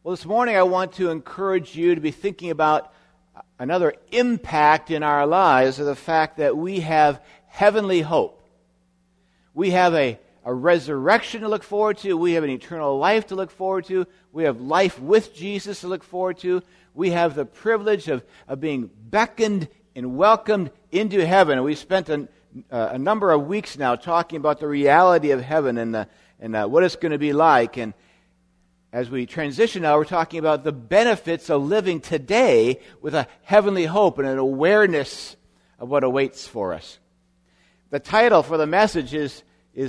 Well, this morning I want to encourage you to be thinking about another impact in our lives of the fact that we have heavenly hope. We have a resurrection to look forward to. We have an eternal life to look forward to. We have life with Jesus to look forward to. We have the privilege of being beckoned and welcomed into heaven. And we've spent a number of weeks now talking about the reality of heaven and what it's going to be like. And as we transition now, we're talking about the benefits of living today with a heavenly hope and an awareness of what awaits for us. The title for the message is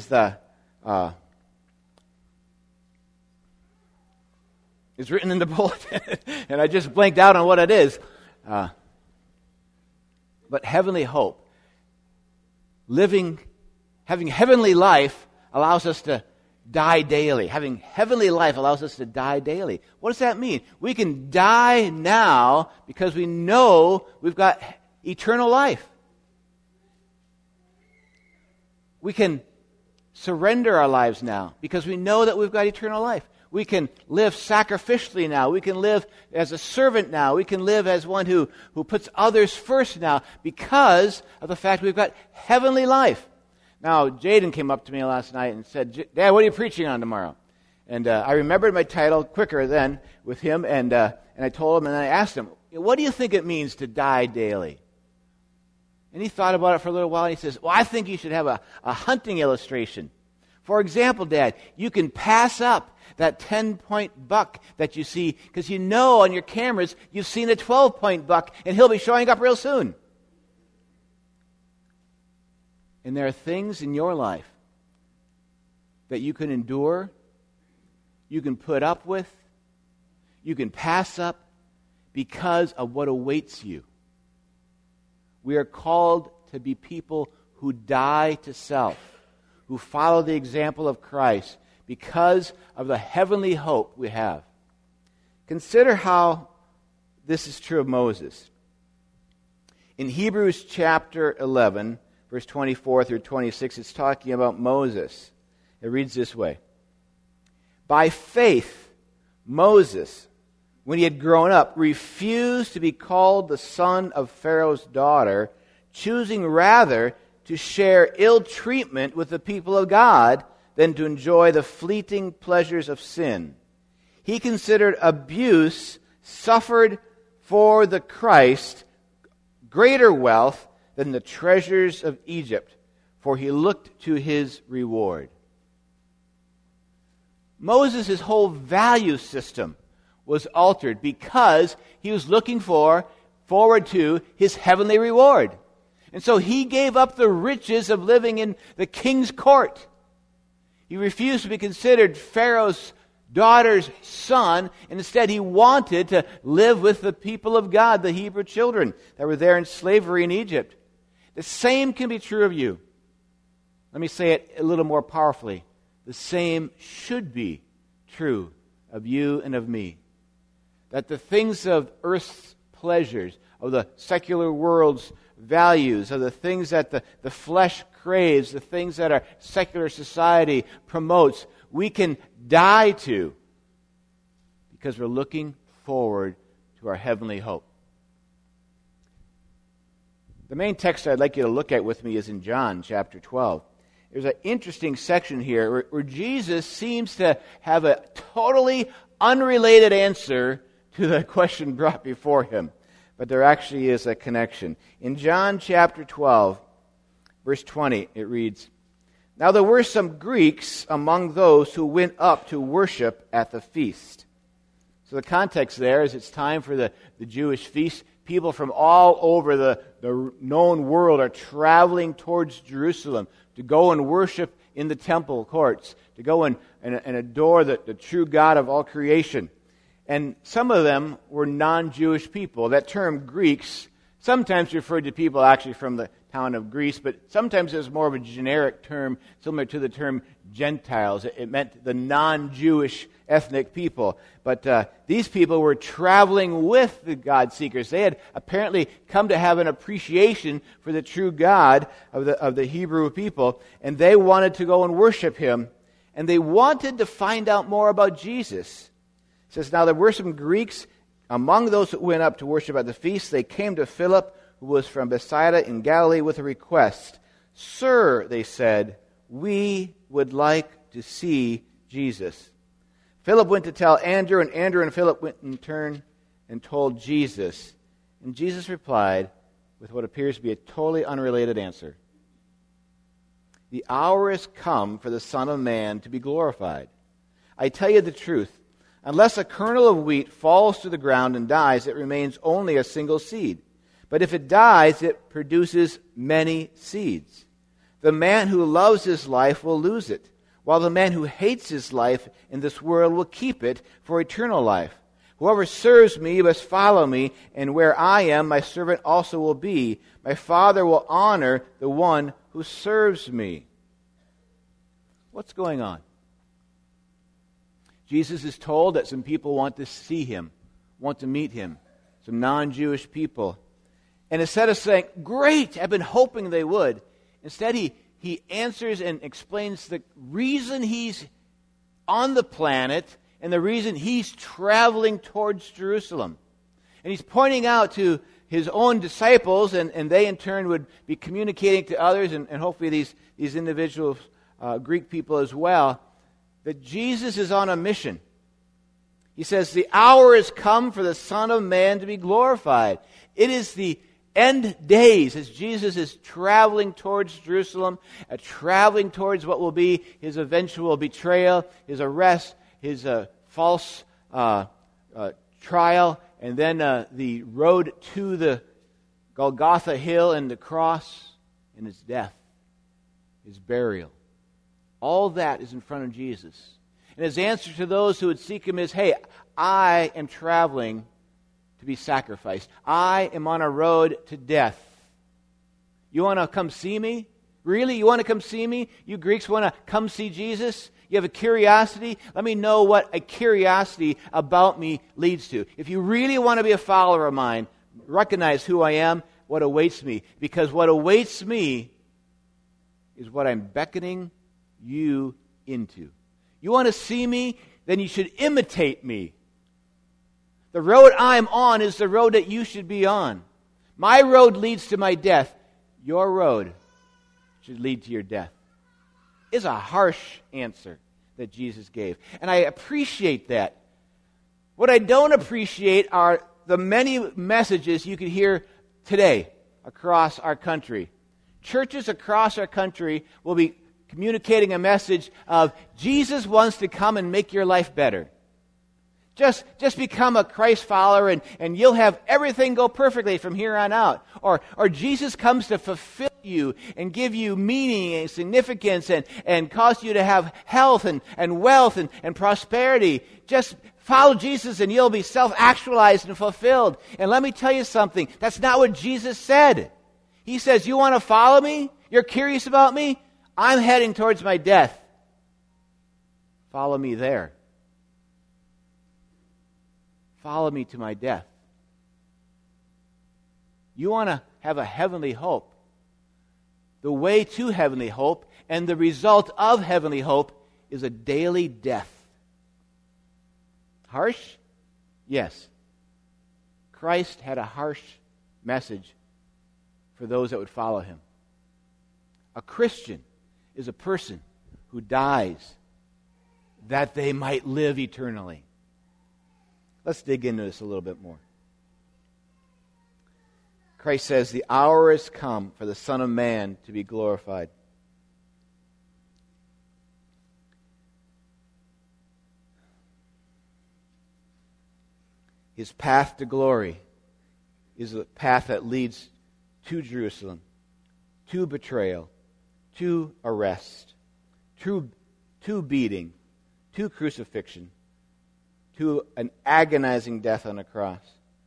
written in the bulletin, and I just blanked out on what it is. But heavenly hope. Having heavenly life allows us to die daily. Having heavenly life allows us to die daily. What does that mean? We can die now because we know we've got eternal life. We can surrender our lives now because we know that we've got eternal life. We can live sacrificially now. We can live as a servant now. We can live as one who puts others first now because of the fact we've got heavenly life. Now, Jaden came up to me last night and said, "Dad, what are you preaching on tomorrow?" And I remembered my title quicker then with him, and I told him, and I asked him, "What do you think it means to die daily?" And he thought about it for a little while, and he says, "Well, I think you should have a hunting illustration. For example, Dad, you can pass up that 10-point buck that you see, because you know on your cameras you've seen a 12-point buck, and he'll be showing up real soon. And there are things in your life that you can endure, you can put up with, you can pass up because of what awaits you. We are called to be people who die to self, who follow the example of Christ because of the heavenly hope we have. Consider how this is true of Moses. In Hebrews chapter 11, verse 24 through 26, it's talking about Moses. It reads this way. By faith, Moses, when he had grown up, refused to be called the son of Pharaoh's daughter, choosing rather to share ill treatment with the people of God than to enjoy the fleeting pleasures of sin. He considered abuse suffered for the Christ greater wealth than the treasures of Egypt, for he looked to his reward. Moses' whole value system was altered because he was looking forward to his heavenly reward. And so he gave up the riches of living in the king's court. He refused to be considered Pharaoh's daughter's son, and instead he wanted to live with the people of God, the Hebrew children that were there in slavery in Egypt. The same can be true of you. Let me say it a little more powerfully. The same should be true of you and of me. That the things of earth's pleasures, of the secular world's values, of the things that the flesh craves, the things that our secular society promotes, we can die to because we're looking forward to our heavenly hope. The main text I'd like you to look at with me is in John chapter 12. There's an interesting section here where Jesus seems to have a totally unrelated answer to the question brought before him. But there actually is a connection. In John chapter 12, verse 20, it reads, Now there were some Greeks among those who went up to worship at the feast. So the context there is it's time for the Jewish feast. People from all over the known world are traveling towards Jerusalem to go and worship in the temple courts, to go and adore the true God of all creation. And some of them were non-Jewish people. That term Greeks sometimes referred to people actually from the town of Greece, but sometimes it was more of a generic term similar to the term Gentiles. It meant the non-Jewish ethnic people. But these people were traveling with the God-seekers. They had apparently come to have an appreciation for the true God of the Hebrew people, and they wanted to go and worship Him, and they wanted to find out more about Jesus. It says, now there were some Greeks among those who went up to worship at the feast. They came to Philip, who was from Bethsaida in Galilee, with a request. Sir, they said, we would like to see Jesus. Philip went to tell Andrew, and Andrew and Philip went in turn and told Jesus. And Jesus replied with what appears to be a totally unrelated answer. The hour has come for the Son of Man to be glorified. I tell you the truth, unless a kernel of wheat falls to the ground and dies, it remains only a single seed. But if it dies, it produces many seeds. The man who loves his life will lose it, while the man who hates his life in this world will keep it for eternal life. Whoever serves me must follow me, and where I am, my servant also will be. My Father will honor the one who serves me. What's going on? Jesus is told that some people want to see him, want to meet him, some non-Jewish people. And instead of saying, great, I've been hoping they would, instead he answers and explains the reason he's on the planet and the reason he's traveling towards Jerusalem. And he's pointing out to his own disciples, and they in turn would be communicating to others, and hopefully these individuals, Greek people as well, that Jesus is on a mission. He says, the hour has come for the Son of Man to be glorified. It is the end days as Jesus is traveling towards Jerusalem, traveling towards what will be his eventual betrayal, his arrest, his false trial, and then the road to the Golgotha hill and the cross, and his death, his burial. All that is in front of Jesus. And his answer to those who would seek him is, hey, I am traveling to be sacrificed. I am on a road to death. You want to come see me? Really? You want to come see me? You Greeks want to come see Jesus? You have a curiosity? Let me know what a curiosity about me leads to. If you really want to be a follower of mine, recognize who I am, what awaits me. Because what awaits me is what I'm beckoning you into. You want to see me? Then you should imitate me. The road I'm on is the road that you should be on. My road leads to my death. Your road should lead to your death. It's a harsh answer that Jesus gave. And I appreciate that. What I don't appreciate are the many messages you can hear today across our country. Churches across our country will be communicating a message of Jesus wants to come and make your life better. Just become a Christ follower and you'll have everything go perfectly from here on out. Or Jesus comes to fulfill you and give you meaning and significance and cause you to have health and wealth and prosperity. Just follow Jesus and you'll be self-actualized and fulfilled. And let me tell you something. That's not what Jesus said. He says, you want to follow me? You're curious about me? I'm heading towards my death. Follow me there. Follow me to my death. You want to have a heavenly hope. The way to heavenly hope and the result of heavenly hope is a daily death. Harsh? Yes. Christ had a harsh message for those that would follow him. A Christian is a person who dies that they might live eternally. Let's dig into this a little bit more. Christ says, the hour has come for the Son of Man to be glorified. His path to glory is a path that leads to Jerusalem, to betrayal, to arrest, to beating, to crucifixion, to an agonizing death on a cross,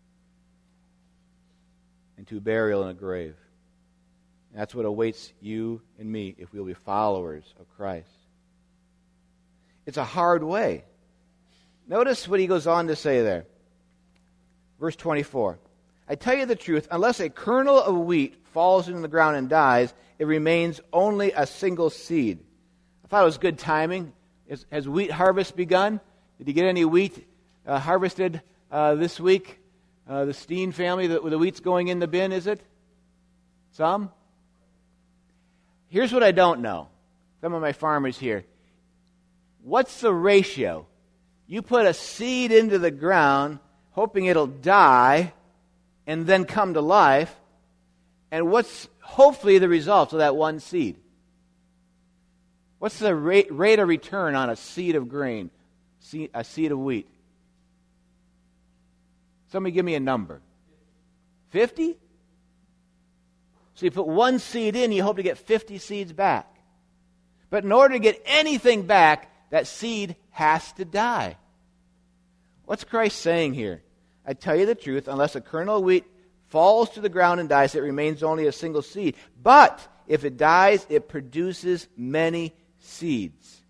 and to burial in a grave. That's what awaits you and me if we'll be followers of Christ. It's a hard way. Notice what he goes on to say there. Verse 24. I tell you the truth, unless a kernel of wheat falls into the ground and dies, it remains only a single seed. I thought it was good timing. Has wheat harvest begun? Did you get any wheat harvested this week? The Steen family, the wheat's going in the bin, is it? Some? Here's what I don't know. Some of my farmers here. What's the ratio? You put a seed into the ground, hoping it'll die and then come to life, and what's hopefully the result of that one seed? What's the rate of return on a seed of grain, a seed of wheat? Somebody give me a number. 50? So you put one seed in, you hope to get 50 seeds back. But in order to get anything back, that seed has to die. What's Christ saying here? I tell you the truth, unless a kernel of wheat falls to the ground and dies, it remains only a single seed. But if it dies, it produces many seeds.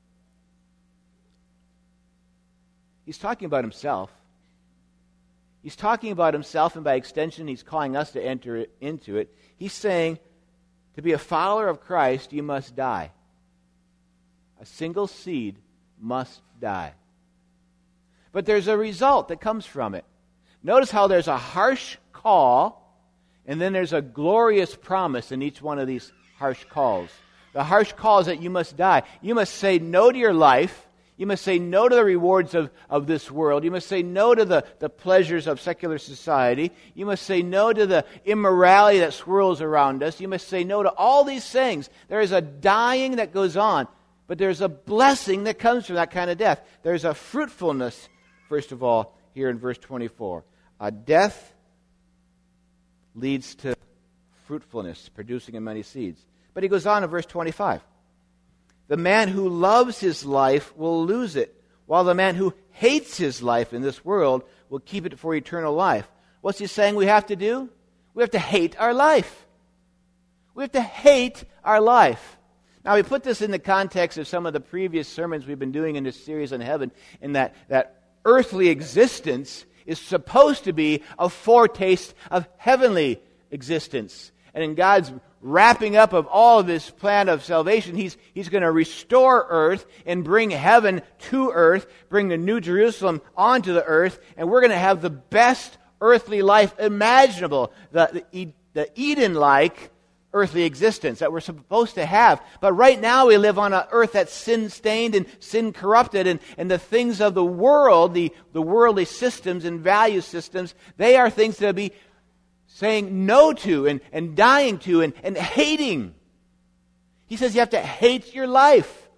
He's talking about himself. He's talking about himself, and by extension, he's calling us to enter into it. He's saying, to be a follower of Christ, you must die. A single seed must die. But there's a result that comes from it. Notice how there's a harsh call, and then there's a glorious promise in each one of these harsh calls. The harsh call is that you must die. You must say no to your life. You must say no to the rewards of this world. You must say no to the pleasures of secular society. You must say no to the immorality that swirls around us. You must say no to all these things. There is a dying that goes on, but there's a blessing that comes from that kind of death. There's a fruitfulness, first of all, here in verse 24. A death leads to fruitfulness, producing in many seeds. But he goes on in verse 25. The man who loves his life will lose it, while the man who hates his life in this world will keep it for eternal life. What's he saying we have to do? We have to hate our life. We have to hate our life. Now, we put this in the context of some of the previous sermons we've been doing in this series on heaven, in that earthly existence is supposed to be a foretaste of heavenly existence. And in God's wrapping up of all of this plan of salvation, He's going to restore earth and bring heaven to earth, bring the New Jerusalem onto the earth, and we're going to have the best earthly life imaginable, the Eden-like earthly existence that we're supposed to have. But right now we live on an earth that's sin-stained and sin-corrupted, and the things of the world, the worldly systems and value systems, they are things to be saying no to and dying to and hating. He says you have to hate your life.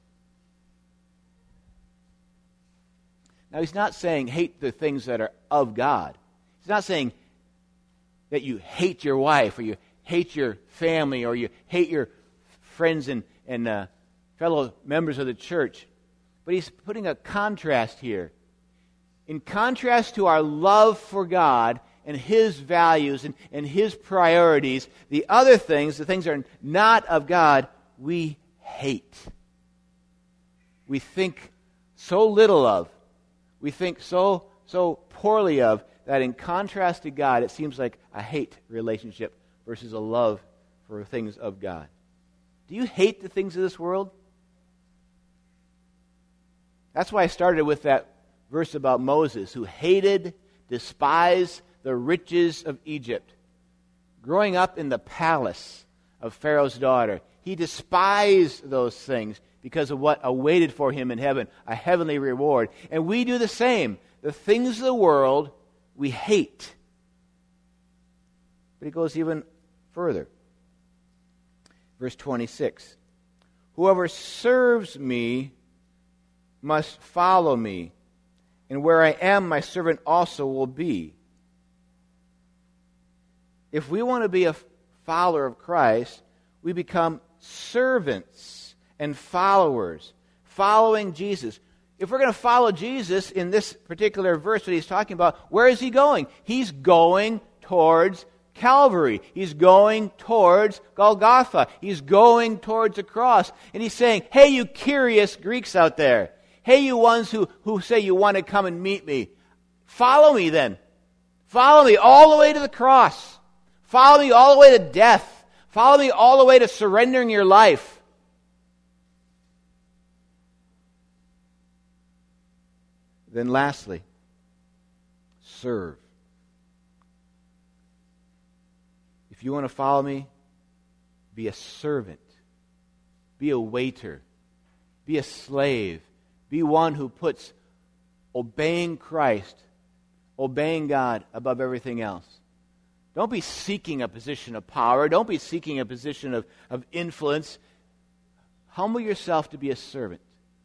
Now, he's not saying hate the things that are of God. He's not saying that you hate your wife or you hate your family or you hate your friends and fellow members of the church. But he's putting a contrast here. In contrast to our love for God and His values and His priorities, the other things, the things that are not of God, we hate. We think so little of. We think so poorly of, that in contrast to God, it seems like a hate relationship versus a love for things of God. Do you hate the things of this world? That's why I started with that verse about Moses, who hated, despised the riches of Egypt. Growing up in the palace of Pharaoh's daughter, he despised those things because of what awaited for him in heaven, a heavenly reward. And we do the same. The things of the world we hate. But he goes even further. Verse 26. Whoever serves me must follow me, and where I am, my servant also will be. If we want to be a follower of Christ, we become servants and followers, following Jesus. If we're going to follow Jesus in this particular verse that he's talking about, where is he going? He's going towards Calvary. He's going towards Golgotha. He's going towards the cross. And he's saying, hey, you curious Greeks out there. Hey, you ones who say you want to come and meet me. Follow me then. Follow me all the way to the cross. Follow me all the way to death. Follow me all the way to surrendering your life. Then lastly, serve. If you want to follow me, be a servant. Be a waiter. Be a slave. Be one who puts obeying Christ, obeying God above everything else. Don't be seeking a position of power. Don't be seeking a position of influence. Humble yourself to be a servant.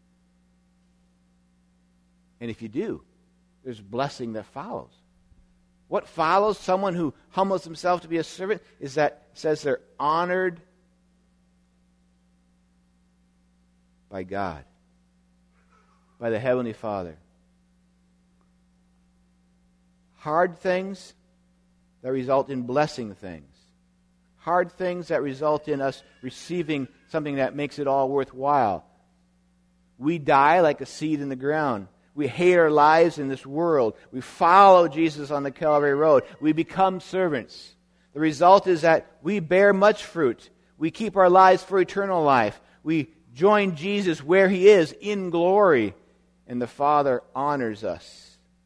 And if you do, there's blessing that follows. What follows someone who humbles himself to be a servant is that it says they're honored by God, by the Heavenly Father. Hard things that result in blessing things. Hard things that result in us receiving something that makes it all worthwhile. We die like a seed in the ground. We hate our lives in this world. We follow Jesus on the Calvary Road. We become servants. The result is that we bear much fruit. We keep our lives for eternal life. We join Jesus where He is in glory, and the Father honors us.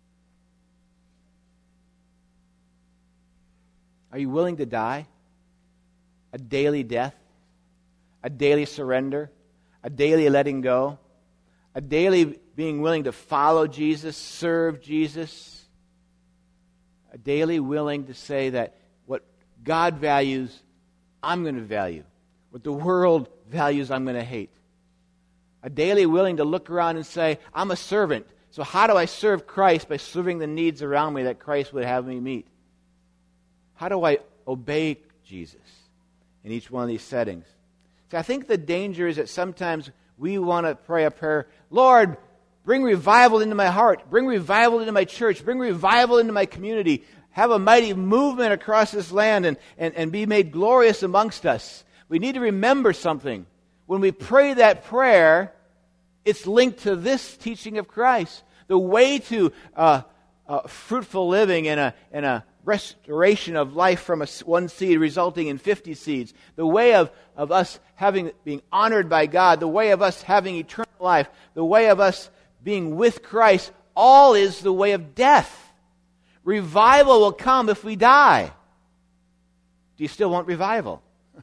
Are you willing to die? A daily death? A daily surrender? A daily letting go? A daily being willing to follow Jesus, serve Jesus? A daily willing to say that what God values, I'm going to value. What the world values, I'm going to hate. A daily willing to look around and say, I'm a servant. So how do I serve Christ? By serving the needs around me that Christ would have me meet. How do I obey Jesus in each one of these settings? See, I think the danger is that sometimes we want to pray a prayer, Lord, bring revival into my heart. Bring revival into my church. Bring revival into my community. Have a mighty movement across this land and be made glorious amongst us. We need to remember something. When we pray that prayer, it's linked to this teaching of Christ. The way to fruitful living and a restoration of life from one seed resulting in 50 seeds. The way of us being honored by God. The way of us having eternal life. The way of us being with Christ. All is the way of death. Revival will come if we die. Do you still want revival?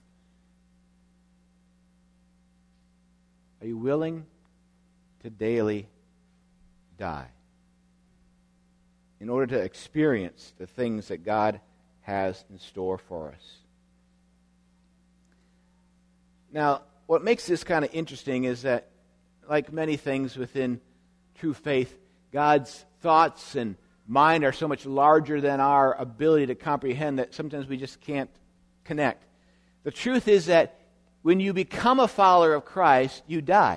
Are you willing to daily die in order to experience the things that God has in store for us? Now, what makes this kind of interesting is that, like many things within true faith, God's thoughts and mind are so much larger than our ability to comprehend that sometimes we just can't connect. The truth is that when you become a follower of Christ, you die.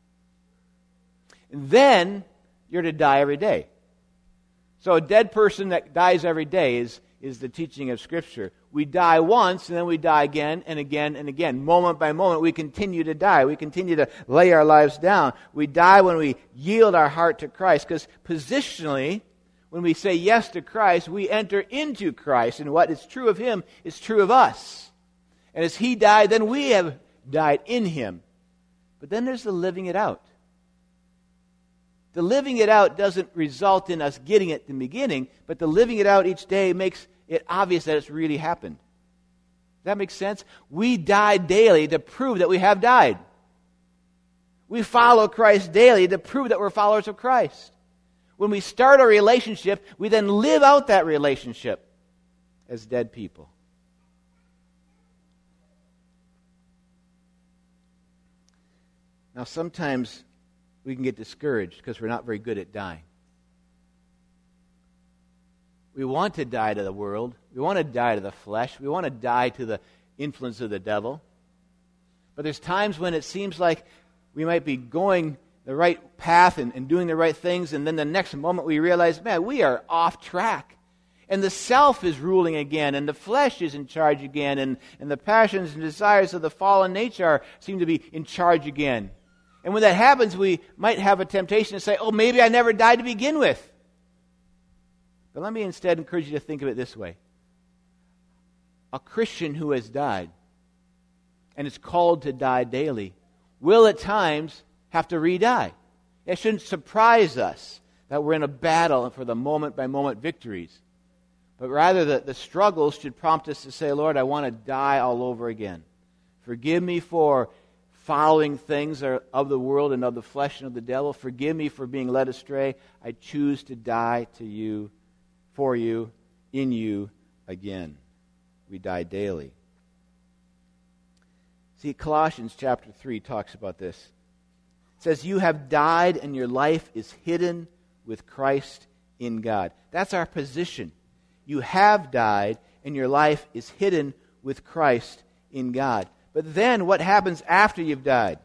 And then you're to die every day. So a dead person that dies every day is the teaching of Scripture. We die once, and then we die again and again and again. Moment by moment, we continue to die. We continue to lay our lives down. We die when we yield our heart to Christ, because positionally, when we say yes to Christ, we enter into Christ, and what is true of Him is true of us. And as He died, then we have died in Him. But then there's the living it out. The living it out doesn't result in us getting it in the beginning, but the living it out each day makes it obvious that it's really happened. Does that make sense? We die daily to prove that we have died. We follow Christ daily to prove that we're followers of Christ. When we start a relationship, we then live out that relationship as dead people. Now, sometimes we can get discouraged because we're not very good at dying. We want to die to the world. We want to die to the flesh. We want to die to the influence of the devil. But there's times when it seems like we might be going the right path and doing the right things, and then the next moment we realize, man, we are off track. And the self is ruling again, and the flesh is in charge again, and the passions and desires of the fallen nature seem to be in charge again. And when that happens, we might have a temptation to say, oh, maybe I never died to begin with. But let me instead encourage you to think of it this way. A Christian who has died and is called to die daily will at times have to re-die. It shouldn't surprise us that we're in a battle for the moment-by-moment victories. But rather, the struggles should prompt us to say, Lord, I want to die all over again. Forgive me for following things of the world and of the flesh and of the devil. Forgive me for being led astray. I choose to die to you, for you, in you again. We die daily. See, Colossians chapter 3 talks about this. It says, you have died and your life is hidden with Christ in God. That's our position. You have died and your life is hidden with Christ in God. But then what happens after you've died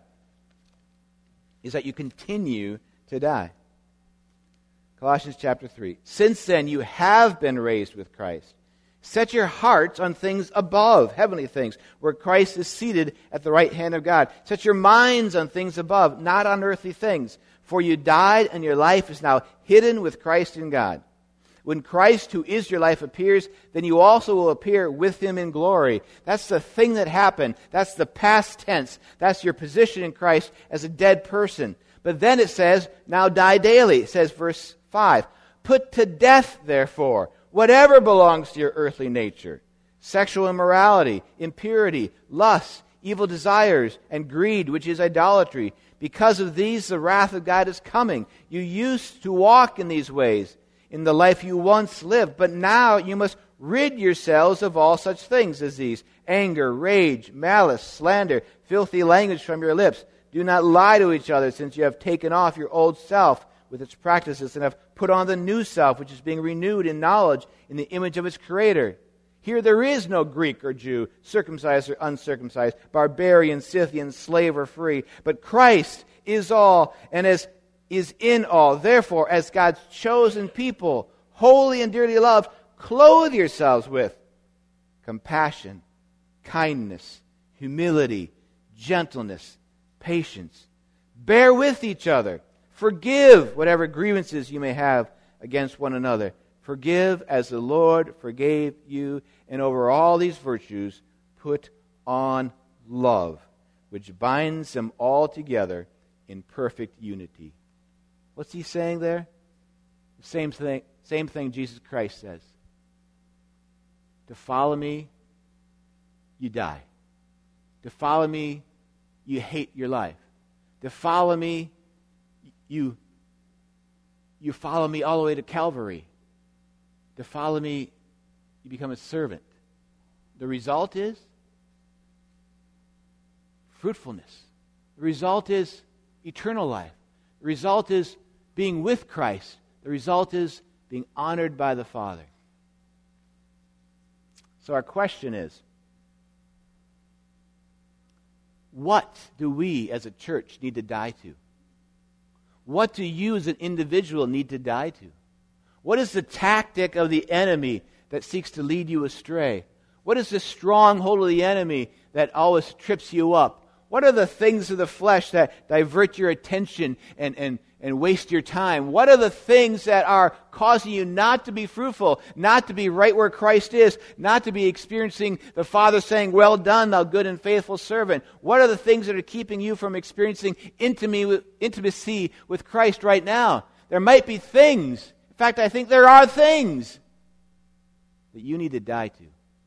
is that you continue to die. Colossians chapter 3. Since then you have been raised with Christ. Set your hearts on things above, heavenly things, where Christ is seated at the right hand of God. Set your minds on things above, not on earthly things. For you died, and your life is now hidden with Christ in God. When Christ, who is your life, appears, then you also will appear with him in glory. That's the thing that happened. That's the past tense. That's your position in Christ as a dead person. But then it says, now die daily. It says, verse 5, put to death, therefore, whatever belongs to your earthly nature, sexual immorality, impurity, lust, evil desires, and greed, which is idolatry. Because of these, the wrath of God is coming. You used to walk in these ways in the life you once lived, but now you must rid yourselves of all such things as these: anger, rage, malice, slander, filthy language from your lips. Do not lie to each other, since you have taken off your old self with its practices and have put on the new self, which is being renewed in knowledge in the image of its Creator. Here there is no Greek or Jew, circumcised or uncircumcised, barbarian, Scythian, slave or free, but Christ is all and is in all. Therefore, as God's chosen people, holy and dearly loved, clothe yourselves with compassion, kindness, humility, gentleness, patience. Bear with each other. Forgive whatever grievances you may have against one another. Forgive as the Lord forgave you. And over all these virtues, put on love, which binds them all together in perfect unity. What's he saying there? The same thing Jesus Christ says. To follow me, you die. To follow me, you hate your life. To follow me, you follow me all the way to Calvary. To follow me, you become a servant. The result is fruitfulness. The result is eternal life. The result is being with Christ. The result is being honored by the Father. So our question is, what do we as a church need to die to? What do you as an individual need to die to? What is the tactic of the enemy that seeks to lead you astray? What is the stronghold of the enemy that always trips you up? What are the things of the flesh that divert your attention and waste your time? What are the things that are causing you not to be fruitful, not to be right where Christ is, not to be experiencing the Father saying, well done, thou good and faithful servant? What are the things that are keeping you from experiencing intimacy with Christ right now? There might be things. In fact, I think there are things that you need to die to,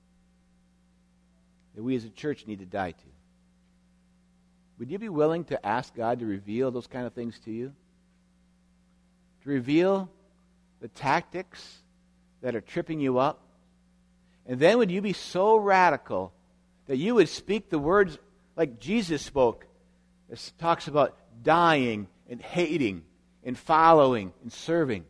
that we as a church need to die to. Would you be willing to ask God to reveal those kind of things to you? To reveal the tactics that are tripping you up? And then would you be so radical that you would speak the words like Jesus spoke? It talks about dying and hating and following and serving.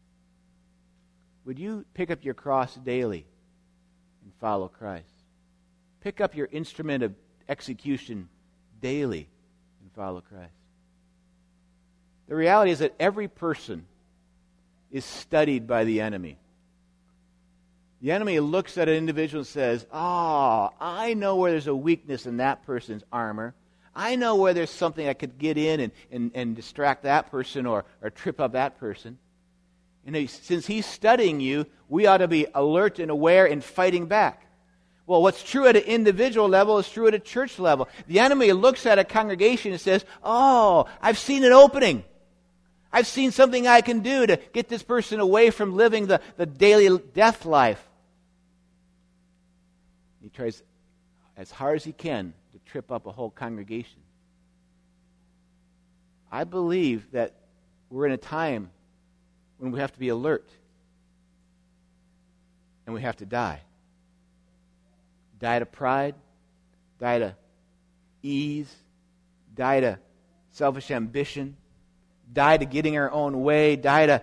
Would you pick up your cross daily and follow Christ? Pick up your instrument of execution daily and follow Christ. The reality is that every person is studied by the enemy. The enemy looks at an individual and says, I know where there's a weakness in that person's armor. I know where there's something I could get in and distract that person or trip up that person. And since he's studying you, we ought to be alert and aware and fighting back. Well, what's true at an individual level is true at a church level. The enemy looks at a congregation and says, I've seen an opening. I've seen something I can do to get this person away from living the daily death life. He tries as hard as he can to trip up a whole congregation. I believe that we're in a time when we have to be alert. And we have to die. Die to pride, die to ease, die to selfish ambition, die to getting our own way, die to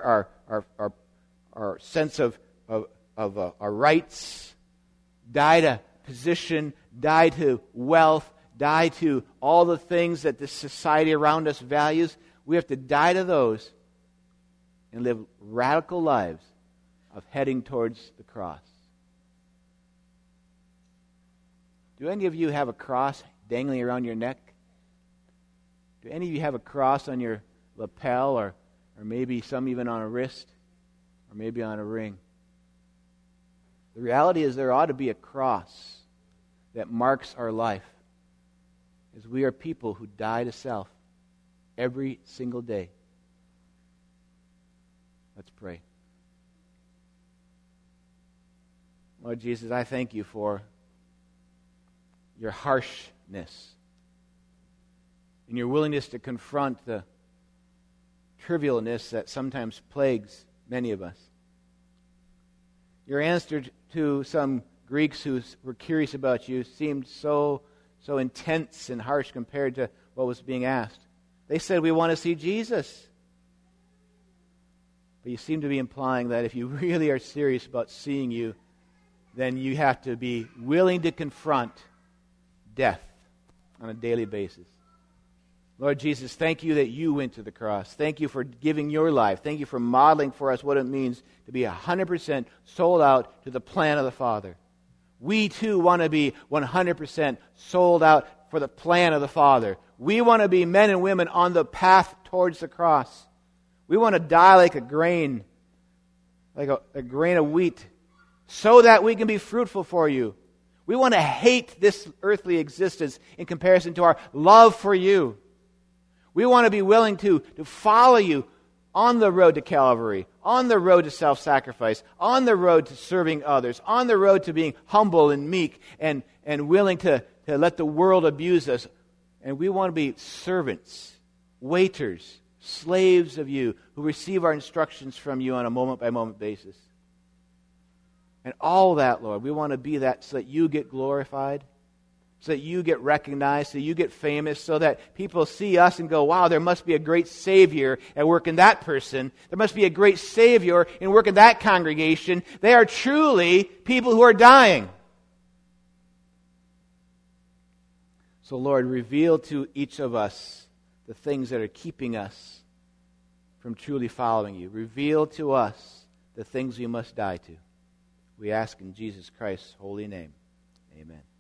our sense of our rights, die to position, die to wealth, die to all the things that the society around us values. We have to die to those and live radical lives of heading towards the cross. Do any of you have a cross dangling around your neck? Do any of you have a cross on your lapel, or maybe some even on a wrist, or maybe on a ring? The reality is there ought to be a cross that marks our life, as we are people who die to self every single day. Let's pray. Lord Jesus, I thank you for your harshness and your willingness to confront the trivialness that sometimes plagues many of us. Your answer to some Greeks who were curious about you seemed so intense and harsh compared to what was being asked. They said, "We want to see Jesus." But you seem to be implying that if you really are serious about seeing you, then you have to be willing to confront death on a daily basis. Lord Jesus, thank you that you went to the cross. Thank you for giving your life. Thank you for modeling for us what it means to be 100% sold out to the plan of the Father. We too want to be 100% sold out for the plan of the Father. We want to be men and women on the path towards the cross. We want to die like a grain of wheat, so that we can be fruitful for you. We want to hate this earthly existence in comparison to our love for you. We want to be willing to follow you on the road to Calvary, on the road to self-sacrifice, on the road to serving others, on the road to being humble and meek and willing to let the world abuse us. And we want to be servants, waiters, slaves of you who receive our instructions from you on a moment-by-moment basis. And all that, Lord, we want to be that so that you get glorified, so that you get recognized, so you get famous, so that people see us and go, wow, there must be a great Savior at work in that person. There must be a great Savior in work in that congregation. They are truly people who are dying. So, Lord, reveal to each of us the things that are keeping us from truly following you. Reveal to us the things we must die to. We ask in Jesus Christ's holy name. Amen.